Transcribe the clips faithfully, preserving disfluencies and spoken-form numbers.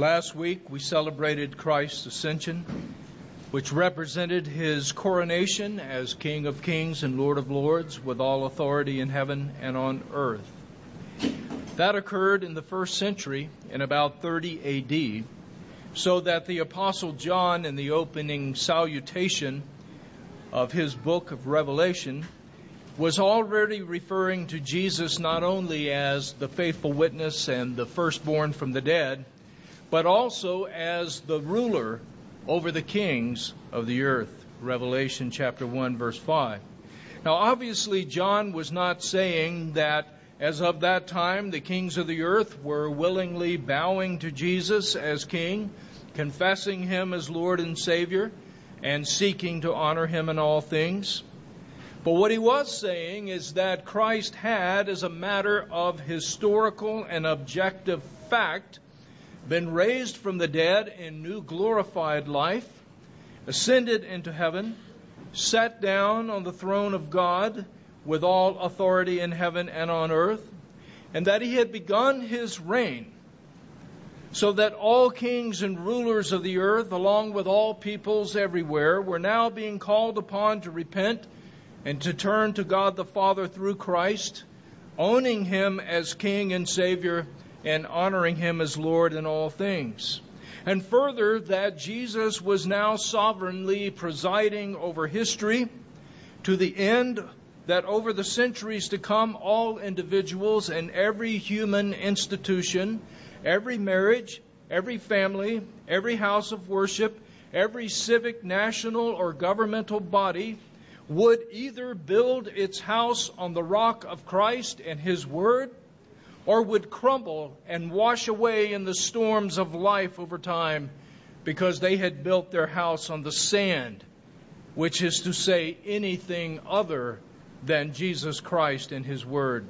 Last week we celebrated Christ's ascension, which represented his coronation as King of Kings and Lord of Lords with all authority in heaven and on earth. That occurred in the first century in about thirty A D, so that the Apostle John, in the opening salutation of his book of Revelation, was already referring to Jesus not only as the faithful witness and the firstborn from the dead, but also as the ruler over the kings of the earth. Revelation chapter one, verse five. Now, obviously, John was not saying that as of that time the kings of the earth were willingly bowing to Jesus as king, confessing him as Lord and Savior, and seeking to honor him in all things. But what he was saying is that Christ had, as a matter of historical and objective fact, been raised from the dead in new glorified life, ascended into heaven, sat down on the throne of God with all authority in heaven and on earth, and that he had begun his reign, so that all kings and rulers of the earth, along with all peoples everywhere, were now being called upon to repent and to turn to God the Father through Christ, owning him as King and Savior, and honoring him as Lord in all things. And further, that Jesus was now sovereignly presiding over history to the end that over the centuries to come, all individuals and every human institution, every marriage, every family, every house of worship, every civic, national, or governmental body would either build its house on the rock of Christ and his word, or would crumble and wash away in the storms of life over time because they had built their house on the sand, which is to say anything other than Jesus Christ and his word.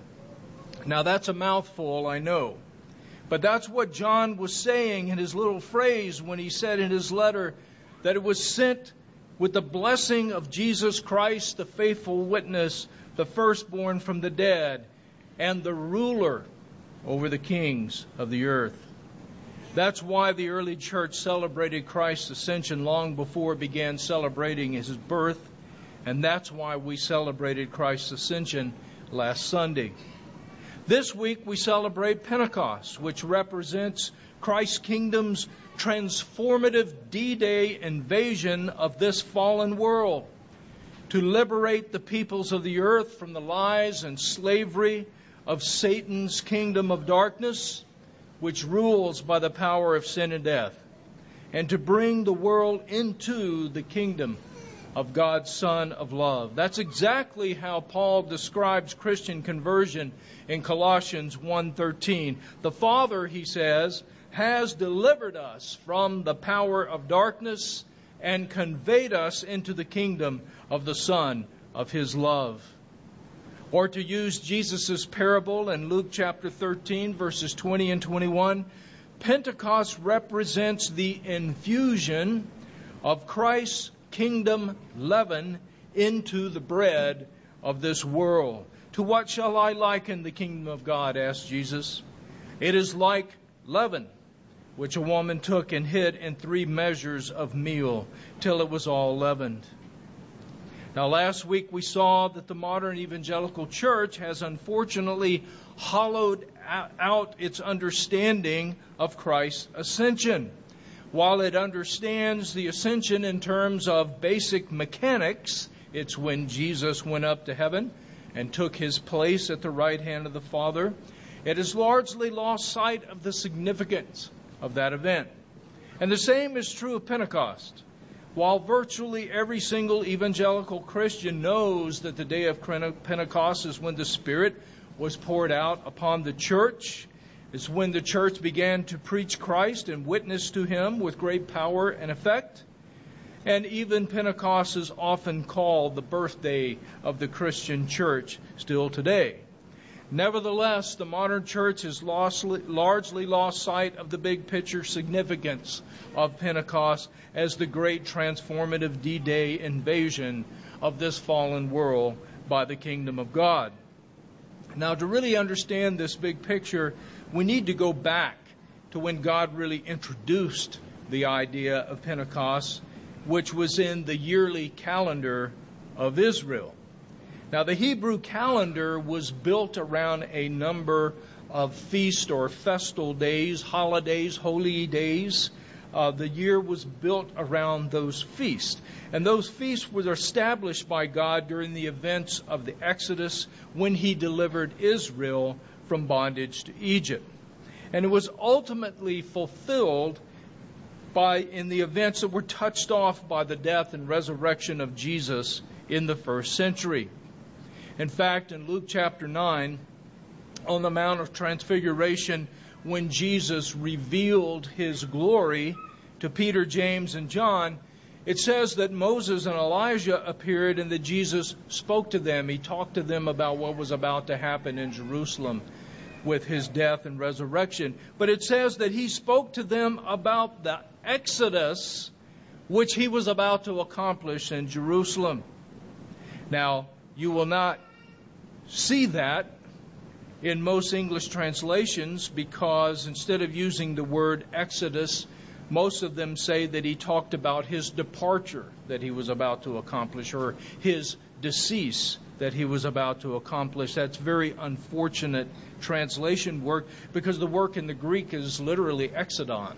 Now that's a mouthful, I know. But that's what John was saying in his little phrase when he said in his letter that it was sent with the blessing of Jesus Christ, the faithful witness, the firstborn from the dead, and the ruler over the kings of the earth. That's why the early church celebrated Christ's ascension long before it began celebrating his birth, and that's why we celebrated Christ's ascension last Sunday. This week we celebrate Pentecost, which represents Christ's kingdom's transformative D-Day invasion of this fallen world to liberate the peoples of the earth from the lies and slavery of Satan's kingdom of darkness, which rules by the power of sin and death, and to bring the world into the kingdom of God's Son of love. That's exactly how Paul describes Christian conversion in Colossians one thirteen. The Father, he says, has delivered us from the power of darkness and conveyed us into the kingdom of the Son of his love. Or to use Jesus' parable in Luke chapter thirteen, verses twenty and twenty-one, Pentecost represents the infusion of Christ's kingdom leaven into the bread of this world. To what shall I liken the kingdom of God? Asked Jesus. It is like leaven, which a woman took and hid in three measures of meal, till it was all leavened. Now, last week we saw that the modern evangelical church has unfortunately hollowed out its understanding of Christ's ascension. While it understands the ascension in terms of basic mechanics, it's when Jesus went up to heaven and took his place at the right hand of the Father, it has largely lost sight of the significance of that event. And the same is true of Pentecost. While virtually every single evangelical Christian knows that the day of Pentecost is when the Spirit was poured out upon the church, is when the church began to preach Christ and witness to him with great power and effect, and even Pentecost is often called the birthday of the Christian church still today. Nevertheless, the modern church has lost, largely lost sight of the big picture significance of Pentecost as the great transformative D-Day invasion of this fallen world by the kingdom of God. Now, to really understand this big picture, we need to go back to when God really introduced the idea of Pentecost, which was in the yearly calendar of Israel. Now, the Hebrew calendar was built around a number of feast or festal days, holidays, holy days. Uh, the year was built around those feasts. And those feasts were established by God during the events of the Exodus when He delivered Israel from bondage to Egypt. And it was ultimately fulfilled by in the events that were touched off by the death and resurrection of Jesus in the first century. In fact, in Luke chapter nine, on the Mount of Transfiguration, when Jesus revealed His glory to Peter, James, and John, it says that Moses and Elijah appeared and that Jesus spoke to them. He talked to them about what was about to happen in Jerusalem with His death and resurrection. But it says that He spoke to them about the Exodus which He was about to accomplish in Jerusalem. Now, you will not see that in most English translations because instead of using the word Exodus, most of them say that He talked about His departure that He was about to accomplish or His decease that He was about to accomplish. That's very unfortunate translation work because the work in the Greek is literally exodon,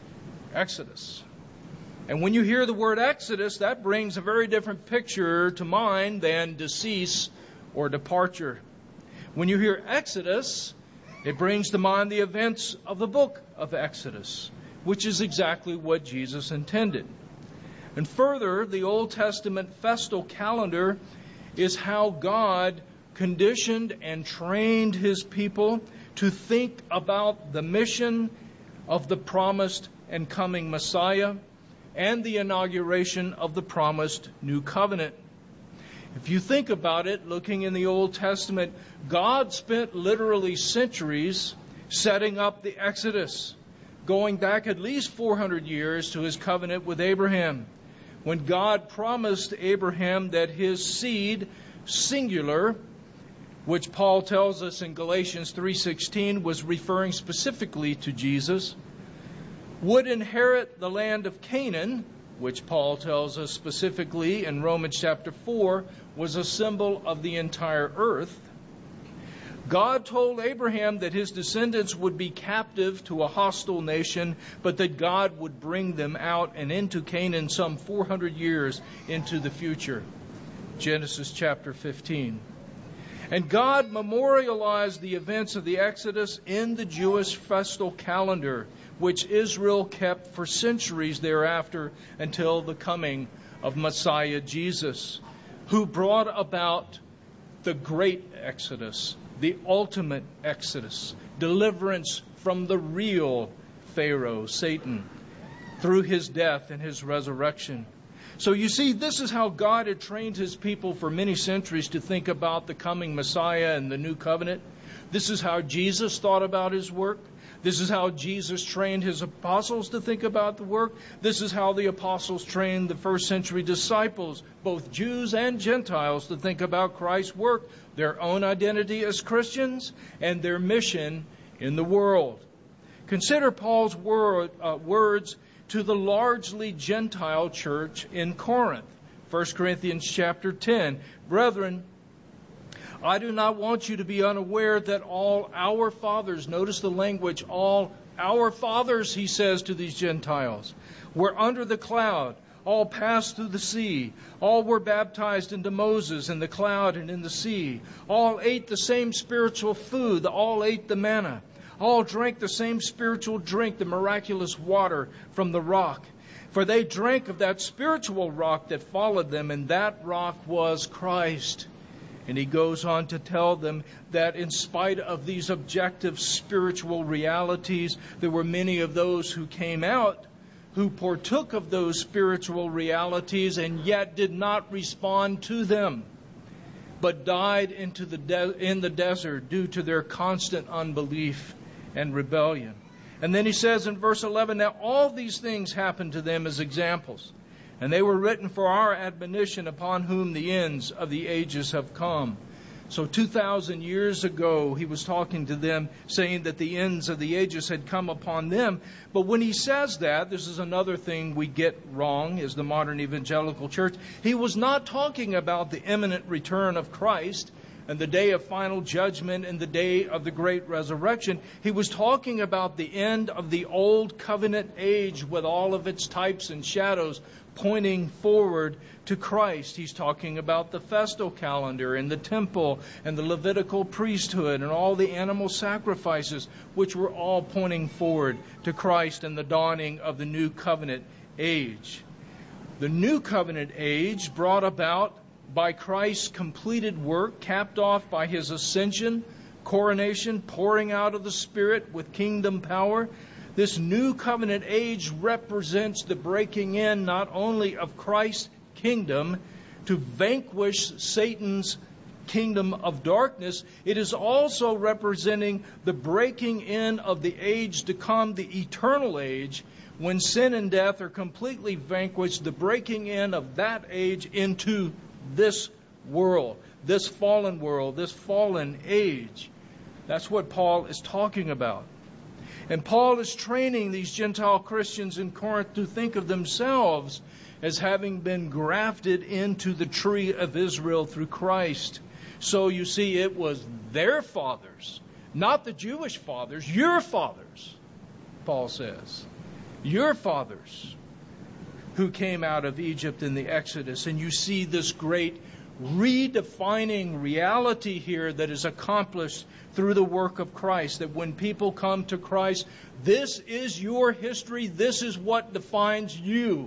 Exodus. And when you hear the word Exodus, that brings a very different picture to mind than decease or departure. When you hear Exodus, it brings to mind the events of the book of Exodus, which is exactly what Jesus intended. And further, the Old Testament festal calendar is how God conditioned and trained His people to think about the mission of the promised and coming Messiah and the inauguration of the promised new covenant. If you think about it, looking in the Old Testament, God spent literally centuries setting up the Exodus, going back at least four hundred years to His covenant with Abraham, when God promised Abraham that his seed, singular, which Paul tells us in Galatians three sixteen was referring specifically to Jesus, would inherit the land of Canaan, which Paul tells us specifically in Romans chapter four was a symbol of the entire earth. God told Abraham that his descendants would be captive to a hostile nation, but that God would bring them out and into Canaan some four hundred years into the future. Genesis chapter fifteen. And God memorialized the events of the Exodus in the Jewish festal calendar, which Israel kept for centuries thereafter until the coming of Messiah Jesus, who brought about the great Exodus, the ultimate Exodus, deliverance from the real Pharaoh, Satan, through His death and His resurrection. So you see, this is how God had trained His people for many centuries to think about the coming Messiah and the new covenant. This is how Jesus thought about His work. This is how Jesus trained His apostles to think about the work. This is how the apostles trained the first century disciples, both Jews and Gentiles, to think about Christ's work, their own identity as Christians, and their mission in the world. Consider Paul's word, uh, words to the largely Gentile church in Corinth. First Corinthians chapter ten. Brethren, I do not want you to be unaware that all our fathers, notice the language, all our fathers, he says to these Gentiles, were under the cloud, all passed through the sea, all were baptized into Moses in the cloud and in the sea, all ate the same spiritual food, all ate the manna, all drank the same spiritual drink, the miraculous water from the rock. For they drank of that spiritual rock that followed them, and that rock was Christ. And he goes on to tell them that in spite of these objective spiritual realities, there were many of those who came out who partook of those spiritual realities and yet did not respond to them, but died into the de- in the desert due to their constant unbelief and rebellion. And then he says in verse eleven, now all these things happened to them as examples, and they were written for our admonition, upon whom the ends of the ages have come. So two thousand years ago, he was talking to them, saying that the ends of the ages had come upon them. But when he says that, this is another thing we get wrong as the modern evangelical church. He was not talking about the imminent return of Christ and the day of final judgment and the day of the great resurrection. He was talking about the end of the old covenant age with all of its types and shadows pointing forward to Christ. He's talking about the festal calendar and the temple and the Levitical priesthood and all the animal sacrifices, which were all pointing forward to Christ and the dawning of the new covenant age. The new covenant age brought about by Christ's completed work, capped off by his ascension, coronation, pouring out of the Spirit with kingdom power. This new covenant age represents the breaking in not only of Christ's kingdom to vanquish Satan's kingdom of darkness, it is also representing the breaking in of the age to come, the eternal age, when sin and death are completely vanquished, the breaking in of that age into this world, this fallen world, this fallen age. That's what Paul is talking about. And Paul is training these Gentile Christians in Corinth to think of themselves as having been grafted into the tree of Israel through Christ. So you see, it was their fathers, not the Jewish fathers, your fathers, Paul says. Your fathers who came out of Egypt in the Exodus. And you see this great redefining reality here that is accomplished through the work of Christ. That when people come to Christ, this is your history. This is what defines you.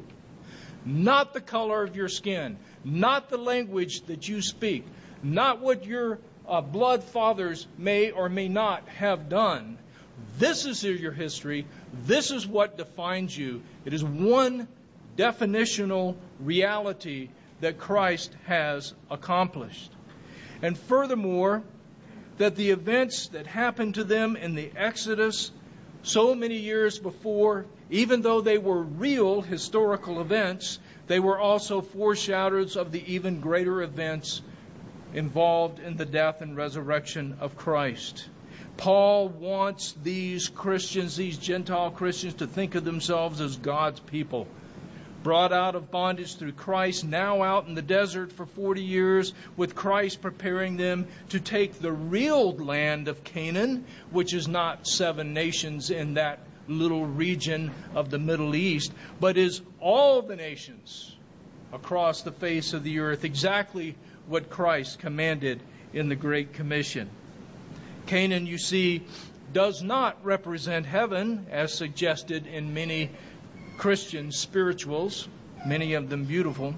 Not the color of your skin. Not the language that you speak. Not what your uh, blood fathers may or may not have done. This is your history. This is what defines you. It is one definitional reality that Christ has accomplished. And furthermore, that the events that happened to them in the Exodus so many years before, even though they were real historical events, they were also foreshadows of the even greater events involved in the death and resurrection of Christ. Paul wants these Christians, these Gentile Christians, to think of themselves as God's people, brought out of bondage through Christ, now out in the desert for forty years, with Christ preparing them to take the real land of Canaan, which is not seven nations in that little region of the Middle East, but is all the nations across the face of the earth, exactly what Christ commanded in the Great Commission. Canaan, you see, does not represent heaven, as suggested in many Christian spirituals, many of them beautiful.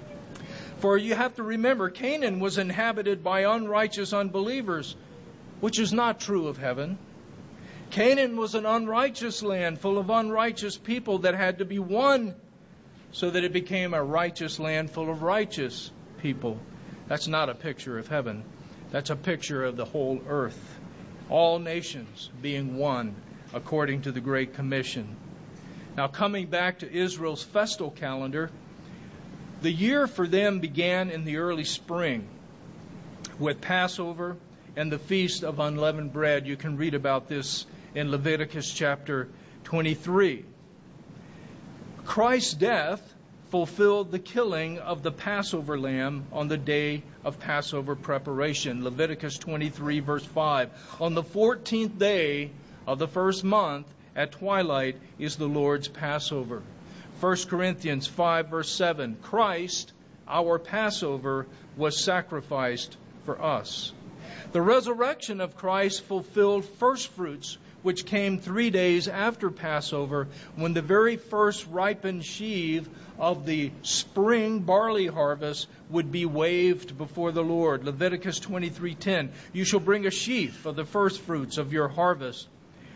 For you have to remember, Canaan was inhabited by unrighteous unbelievers, which is not true of heaven. Canaan was an unrighteous land full of unrighteous people that had to be won so that it became a righteous land full of righteous people. That's not a picture of heaven. That's a picture of the whole earth. All nations being one according to the Great Commission. Now, coming back to Israel's festal calendar, the year for them began in the early spring with Passover and the Feast of Unleavened Bread. You can read about this in Leviticus chapter twenty-three. Christ's death fulfilled the killing of the Passover lamb on the day of Passover preparation. Leviticus twenty-three, verse five. On the fourteenth day of the first month, at twilight, is the Lord's Passover. First Corinthians five, verse seven. Christ, our Passover, was sacrificed for us. The resurrection of Christ fulfilled first fruits, which came three days after Passover, when the very first ripened sheaf of the spring barley harvest would be waved before the Lord. Leviticus twenty-three ten. You shall bring a sheaf of the first fruits of your harvest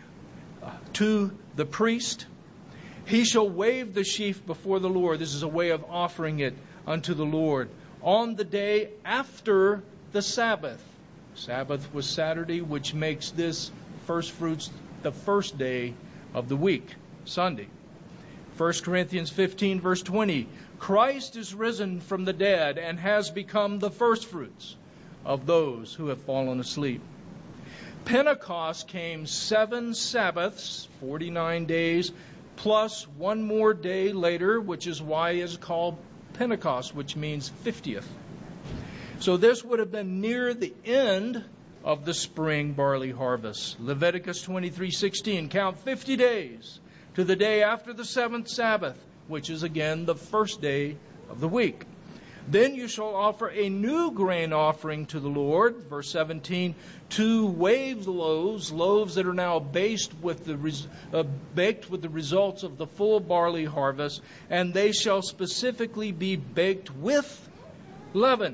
to the priest. He shall wave the sheaf before the Lord. This is a way of offering it unto the Lord. On the day after the Sabbath. Sabbath was Saturday, which makes this first fruits the first day of the week, Sunday. First Corinthians fifteen, verse twenty. Christ is risen from the dead and has become the first fruits of those who have fallen asleep. Pentecost came seven Sabbaths, forty-nine days, plus one more day later, which is why it's called Pentecost, which means fiftieth. So this would have been near the end of the spring barley harvest. Leviticus twenty-three sixteen, count fifty days to the day after the seventh Sabbath, which is again the first day of the week. Then you shall offer a new grain offering to the Lord. Verse seventeen, two waved loaves, loaves that are now based with the res- uh, baked with the results of the full barley harvest, and they shall specifically be baked with leaven.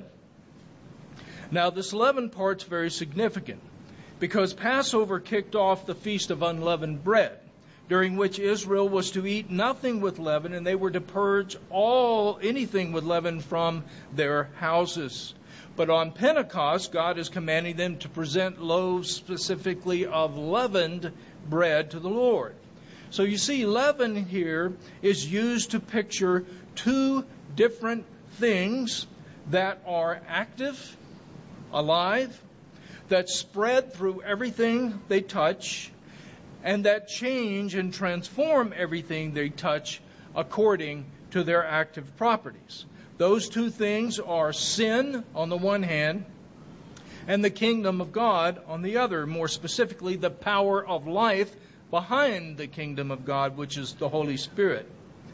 Now, this leaven part's very significant because Passover kicked off the Feast of Unleavened Bread, during which Israel was to eat nothing with leaven, and they were to purge all anything with leaven from their houses. But on Pentecost, God is commanding them to present loaves specifically of leavened bread to the Lord. So you see, leaven here is used to picture two different things that are active, alive, that spread through everything they touch, and that change and transform everything they touch according to their active properties. Those two things are sin on the one hand, and the kingdom of God on the other, more specifically the power of life behind the kingdom of God, which is the Holy Spirit.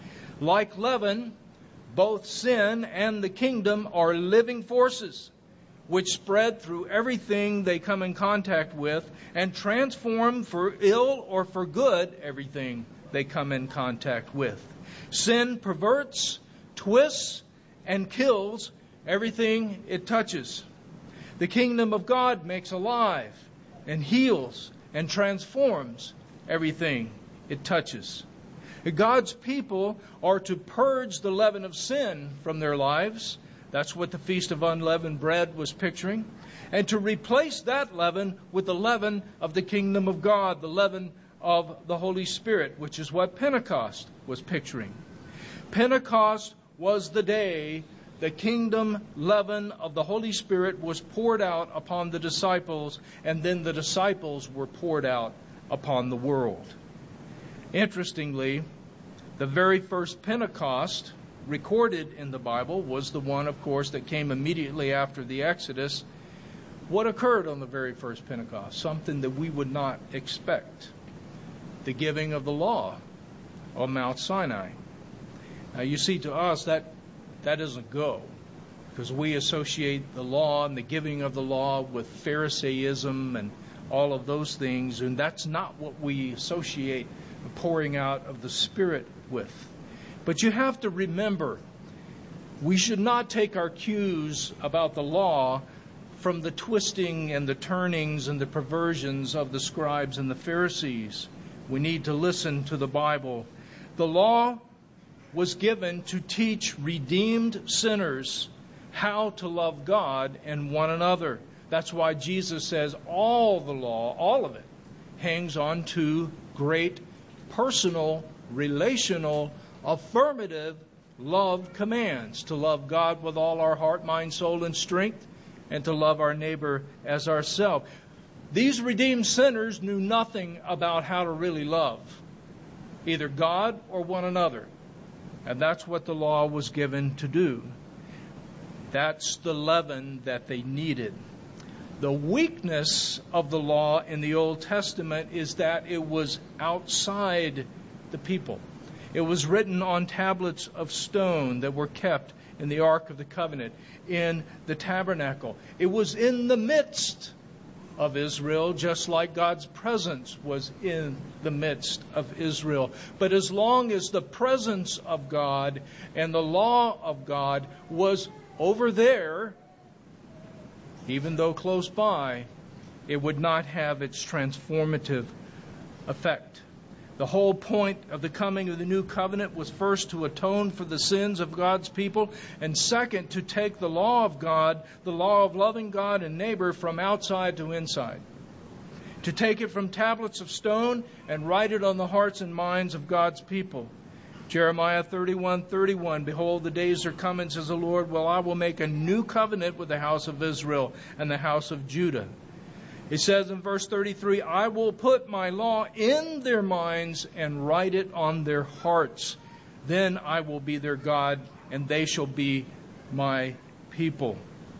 Like leaven, both sin and the kingdom are living forces which spread through everything they come in contact with and transform for ill or for good everything they come in contact with. Sin perverts, twists, and kills everything it touches. The kingdom of God makes alive and heals and transforms everything it touches. God's people are to purge the leaven of sin from their lives. That's what the Feast of Unleavened Bread was picturing. And to replace that leaven with the leaven of the kingdom of God, the leaven of the Holy Spirit, which is what Pentecost was picturing. Pentecost was the day the kingdom leaven of the Holy Spirit was poured out upon the disciples, and then the disciples were poured out upon the world. Interestingly, the very first Pentecost recorded in the Bible was the one, of course, that came immediately after the Exodus. What occurred on the very first Pentecost? Something that we would not expect. The giving of the law on Mount Sinai. Now, you see, to us, that, that doesn't go, because we associate the law and the giving of the law with Pharisaism and all of those things, and that's not what we associate the pouring out of the Spirit with. But you have to remember, we should not take our cues about the law from the twisting and the turnings and the perversions of the scribes and the Pharisees. We need to listen to the Bible. The law was given to teach redeemed sinners how to love God and one another. That's why Jesus says all the law, all of it, hangs on two great personal, relational, affirmative love commands: to love God with all our heart, mind, soul, and strength, and to love our neighbor as ourselves. These redeemed sinners knew nothing about how to really love either God or one another. And that's what the law was given to do. That's the leaven that they needed. The weakness of the law in the Old Testament is that it was outside the people. It was written on tablets of stone that were kept in the Ark of the Covenant, in the tabernacle. It was in the midst of Israel, just like God's presence was in the midst of Israel. But as long as the presence of God and the law of God was over there, even though close by, it would not have its transformative effect. The whole point of the coming of the new covenant was first to atone for the sins of God's people, and second, to take the law of God, the law of loving God and neighbor, from outside to inside. To take it from tablets of stone and write it on the hearts and minds of God's people. Jeremiah thirty-one thirty-one, behold, the days are coming, says the Lord, well, I will make a new covenant with the house of Israel and the house of Judah. It says in verse thirty-three, I will put my law in their minds and write it on their hearts. Then I will be their God, and they shall be my people.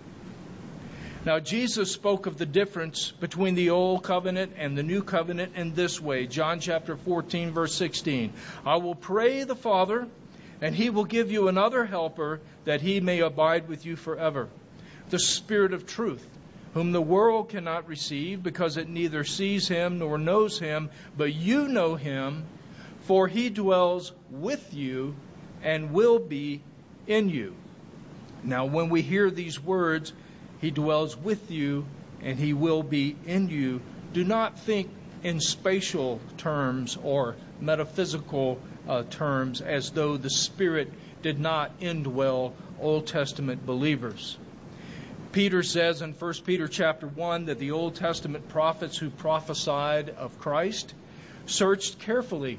Now, Jesus spoke of the difference between the old covenant and the new covenant in this way. John chapter fourteen, verse sixteen. I will pray the Father, and he will give you another helper, that he may abide with you forever. The Spirit of truth, whom the world cannot receive, because it neither sees him nor knows him, but you know him, for he dwells with you and will be in you. Now, when we hear these words, he dwells with you and he will be in you, do not think in spatial terms or metaphysical uh, terms, as though the Spirit did not indwell Old Testament believers. Peter says in First Peter chapter one that the Old Testament prophets who prophesied of Christ searched carefully,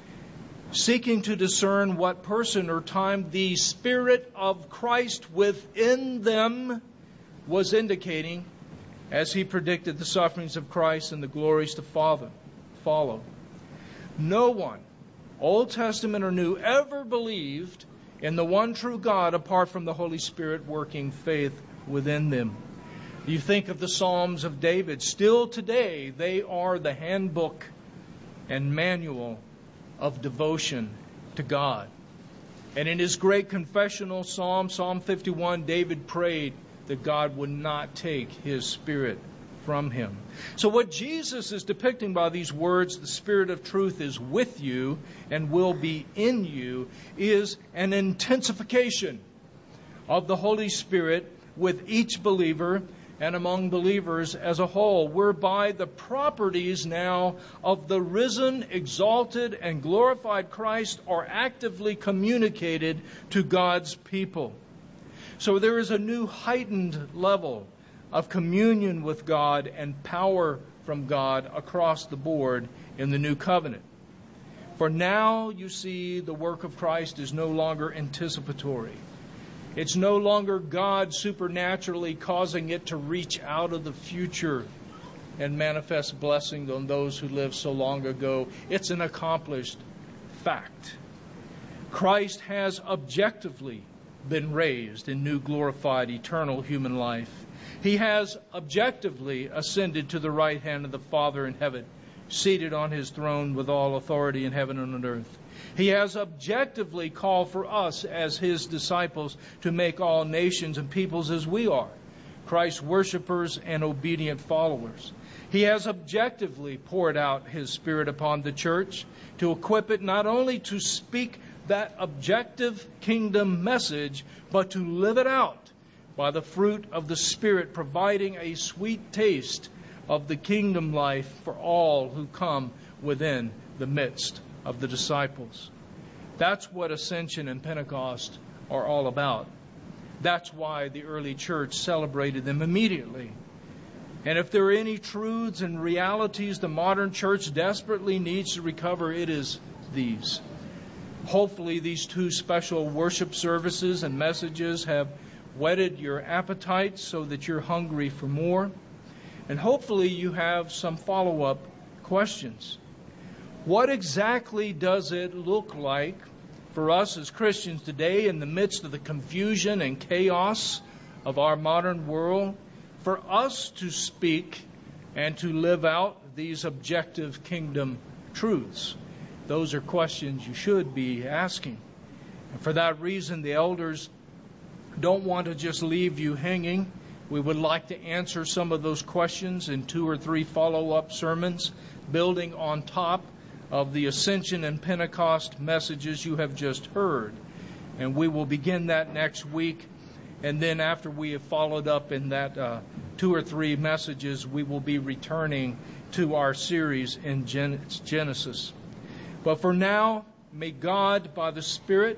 seeking to discern what person or time the Spirit of Christ within them was indicating, as he predicted the sufferings of Christ and the glories to follow. No one, Old Testament or New, ever believed in the one true God apart from the Holy Spirit working faith within them. You think of the Psalms of David. Still today, they are the handbook and manual of devotion to God. And in his great confessional psalm, Psalm fifty-one, David prayed that God would not take his Spirit from him. So what Jesus is depicting by these words, the Spirit of truth is with you and will be in you, is an intensification of the Holy Spirit with each believer and among believers as a whole, whereby the properties now of the risen, exalted, and glorified Christ are actively communicated to God's people. So there is a new heightened level of communion with God and power from God across the board in the new covenant. For now, you see, the work of Christ is no longer anticipatory. It's no longer God supernaturally causing it to reach out of the future and manifest blessing on those who lived so long ago. It's an accomplished fact. Christ has objectively been raised in new glorified eternal human life. He has objectively ascended to the right hand of the Father in heaven, seated on his throne with all authority in heaven and on earth. He has objectively called for us as his disciples to make all nations and peoples as we are, Christ's worshipers and obedient followers. He has objectively poured out his Spirit upon the church to equip it not only to speak that objective kingdom message, but to live it out by the fruit of the Spirit, providing a sweet taste of the kingdom life for all who come within the midst of the disciples. That's what Ascension and Pentecost are all about. That's why the early church celebrated them immediately. And if there are any truths and realities the modern church desperately needs to recover, it is these. Hopefully these two special worship services and messages have whetted your appetite so that you're hungry for more. And hopefully you have some follow-up questions. What exactly does it look like for us as Christians today, in the midst of the confusion and chaos of our modern world, for us to speak and to live out these objective kingdom truths? Those are questions you should be asking. And for that reason, the elders don't want to just leave you hanging. We would like to answer some of those questions in two or three follow-up sermons, building on top of the Ascension and Pentecost messages you have just heard. And we will begin that next week. And then after we have followed up in that uh, two or three messages, we will be returning to our series in Gen- Genesis. But for now, may God, by the Spirit,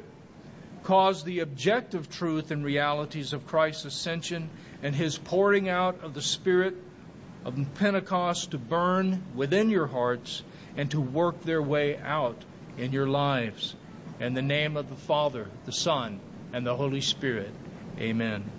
cause the objective truth and realities of Christ's ascension and his pouring out of the Spirit of Pentecost to burn within your hearts and to work their way out in your lives. In the name of the Father, the Son, and the Holy Spirit. Amen.